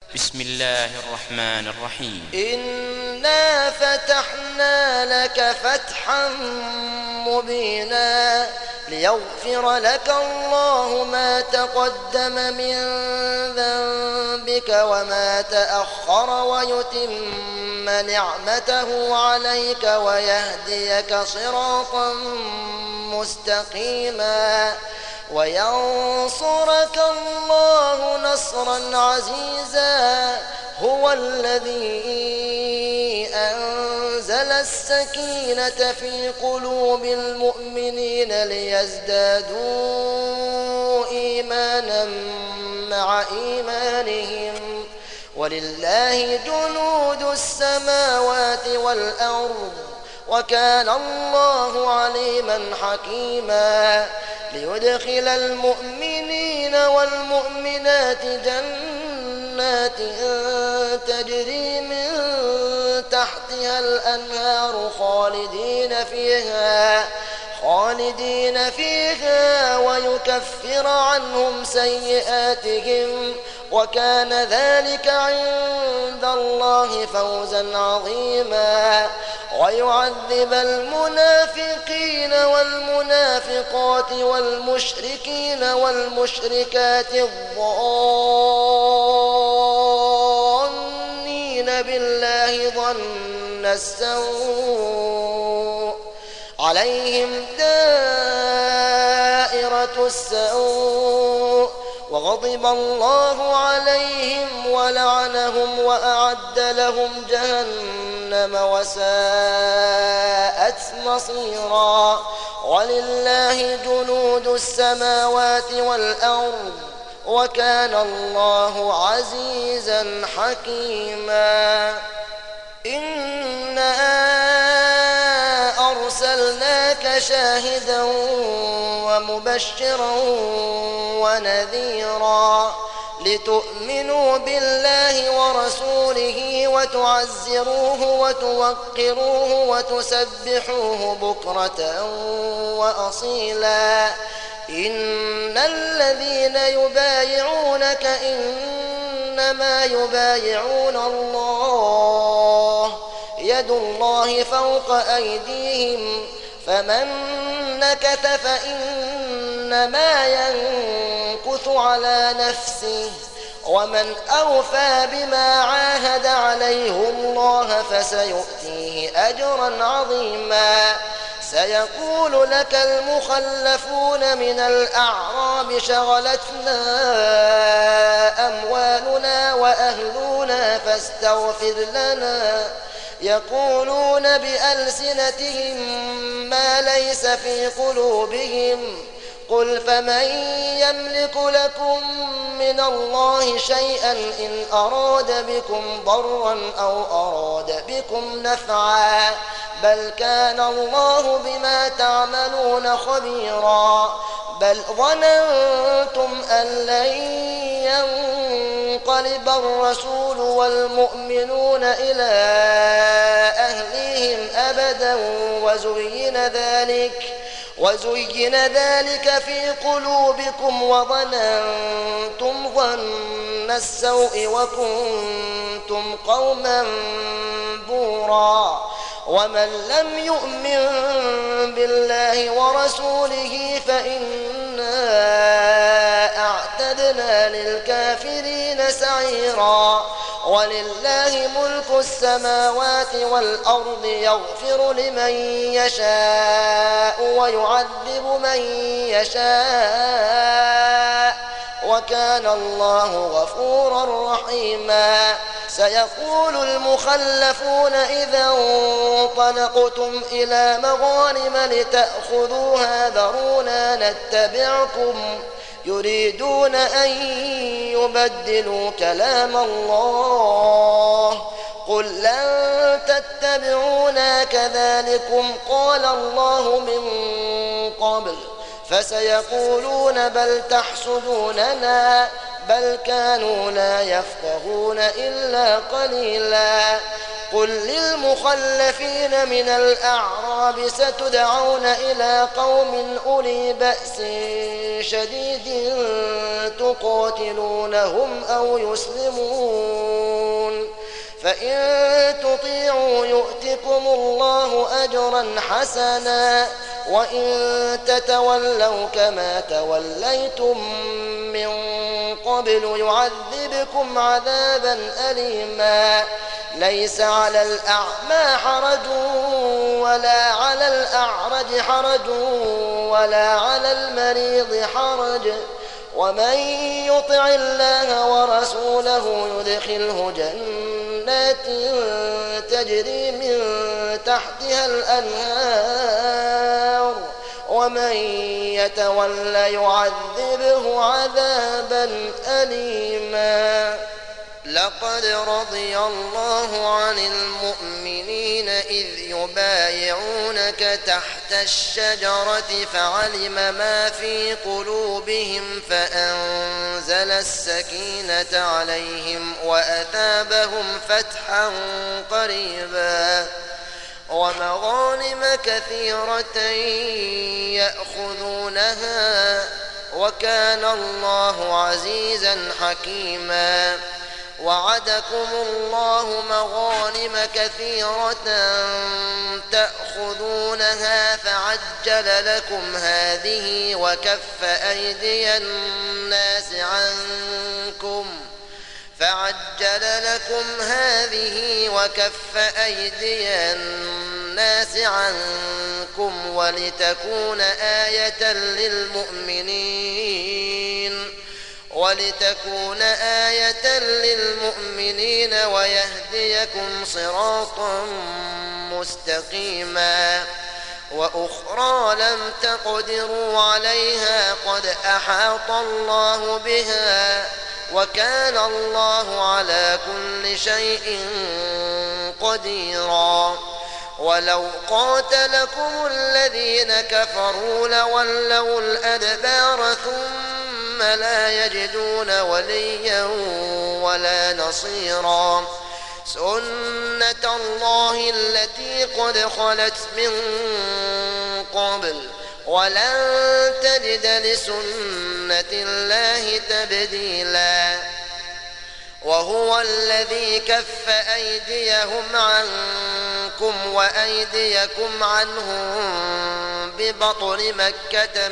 بسم الله الرحمن الرحيم. إنا فتحنا لك فتحا مبينا ليغفر لك الله ما تقدم من ذنبك وما تأخر ويتم نعمته عليك ويهديك صراطا مستقيما وينصرك الله نصرا عزيزا. هو الذي أنزل السكينة في قلوب المؤمنين ليزدادوا إيمانا مع إيمانهم ولله جنود السماوات والأرض وكان الله عليما حكيما. ليدخل المؤمنين والمؤمنات جنات تجري من تحتها الأنهار خالدين فيها ويكفر عنهم سيئاتهم وكان ذلك عند الله فوزا عظيما. ويعذب المنافقين والمنافقات والمشركين والمشركات الظانين بالله ظن السوء عليهم دائرة السوء وغضب الله عليهم ولعنهم وأعد لهم جهنم وساءت مصيرا. ولله جنود السماوات والأرض وكان الله عزيزا حكيما. إنا أرسلناك شاهدا ومبشرا ونذيرا لتؤمنوا بالله ورسوله وتعزروه وتوقروه وتسبحوه بكرة وأصيلا. إن الذين يبايعونك إنما يبايعون الله يد الله فوق أيديهم فمن نكث فإنما ينكث على نفسه ومن أوفى بما عاهد عليه الله فسيؤتيه أجرا عظيما. سيقول لك المخلفون من الأعراب شغلتنا أموالنا وأهلنا فاستغفر لنا يقولون بألسنتهم ما ليس في قلوبهم قل فمن يملك لكم من الله شيئا إن أراد بكم ضرا أو أراد بكم نفعا بل كان الله بما تعملون خبيرا. بل ظننتم أن لن ينقلب الرسول والمؤمنون إلى أهليهم أبدا وزين ذلك في قلوبكم وظننتم ظن السوء وكنتم قوما بورا. ومن لم يؤمن بالله ورسوله فإنا أعتدنا للكافرين سعيرا. ولله ملك السماوات والأرض يغفر لمن يشاء ويعذب من يشاء وكان الله غفورا رحيما. سيقول المخلفون إذا انطلقتم إلى مغانم لتأخذوها ذرونا نتبعكم يريدون أن يبدلوا كلام الله قل لن تتبعونا كذلكم قال الله من قبل فسيقولون بل تحسدوننا بل كانوا لا يفقهون إلا قليلا. قل للمخلفين من الأعراب ستدعون إلى قوم أولي بأس شديد تقاتلونهم أو يسلمون فإن تطيعوا يؤتكم الله أجرا حسنا وإن تتولوا كما توليتم من قبل يعذبكم عذابا أليما ليس على الأعمى حرج ولا على الأعرج حرج ولا على المريض حرج ومن يطع الله ورسوله يدخله جنات تجري من تحتها الأنهار ومن يتولى يعذبه عذابا أليما لقد رضي الله عن المؤمنين إذ يبايعونك تحت الشجرة فعلم ما في قلوبهم فأنزل السكينة عليهم وأثابهم فتحا قريبا ومغانم كثيرة يأخذونها وكان الله عزيزا حكيما وعدكم الله مغانم كثيرة تأخذونها فعجل لكم هذه وكف أيدي الناس عنكم ولتكون آية للمؤمنين ويهديكم صراطا مستقيما وأخرى لم تقدروا عليها قد أحاط الله بها وكان الله على كل شيء قديرا ولو قاتلكم الذين كفروا لولوا الأدبار ثم لا يجدون وليا ولا نصيرا سنة الله التي قد خلت من قبل ولن تجد لسنة الله تبديلا وهو الذي كف أيديهم عنكم وأيديكم عنهم ببطن مكة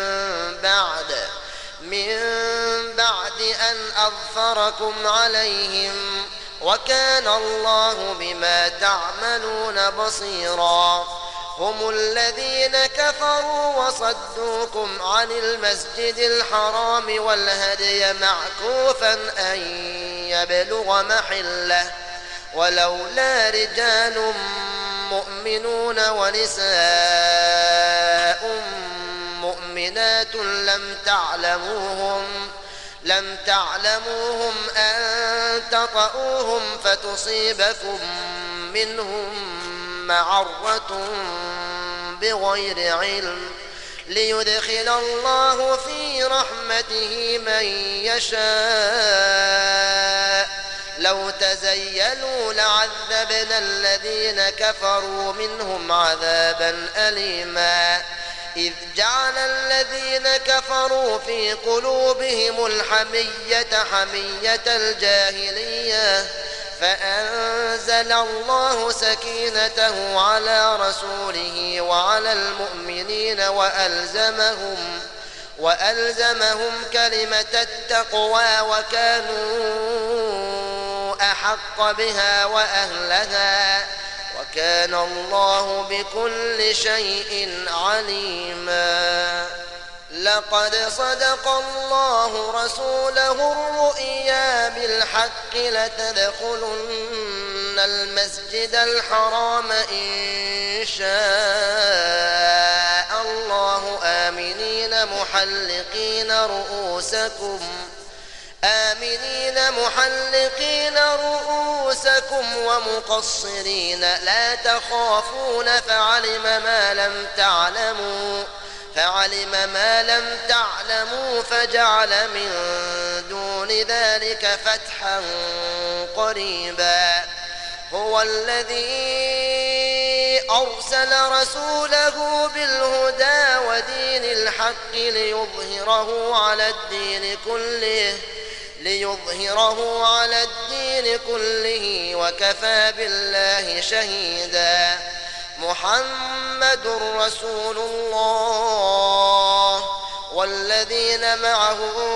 من بعد أن أظفركم عليهم وكان الله بما تعملون بصيرا هم الذين كفروا وصدوكم عن المسجد الحرام والهدي معكوفا أن يبلغ محله ولولا رجال مؤمنون ونساء مؤمنات لم تعلموهم أن تطؤوهم فتصيبكم منهم معرة بغير علم ليدخل الله في رحمته من يشاء لو تزيلوا لعذبنا الذين كفروا منهم عذابا أليما إذ جعل الذين كفروا في قلوبهم الحمية حمية الجاهلية فأنزل الله سكينته على رسوله وعلى المؤمنين وألزمهم كلمة التقوى وكانوا أحق بها وأهلها وكان الله بكل شيء عليما لقد صدق الله رسوله الرؤيا بالحق لتدخلن المسجد الحرام إن شاء الله آمنين محلقين رؤوسكم ومقصرين لا تخافون فعلم ما لم تعلموا فجعل من دون ذلك فتحا قريبا هو الذي أرسل رسوله بالهدى ودين الحق ليظهره على الدين والدين كله وكفى بالله شهيدا. محمد رسول الله والذين معه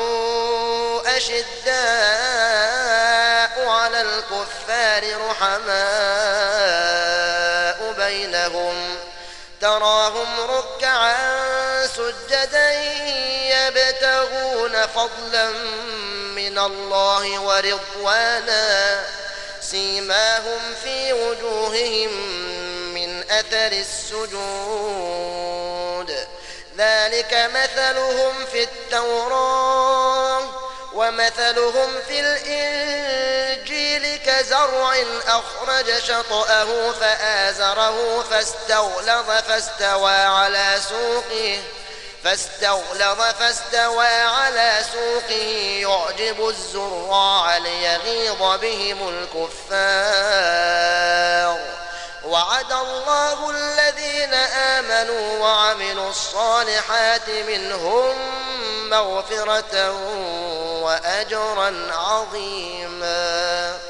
أشداء على الكفار رحماء بينهم تراهم ركعا سجدا يبتغون فضلا من الله ورضوانا سيماهم في وجوههم من أثر السجود ذلك مثلهم في التوراة ومثلهم في الإنجيل كزرع أخرج شطأه فآزره فاستوى على سوقه يعجب الزراع ليغيظ بهم الكفار. وعد الله الذين آمنوا وعملوا الصالحات منهم مغفرة وأجرا عظيما.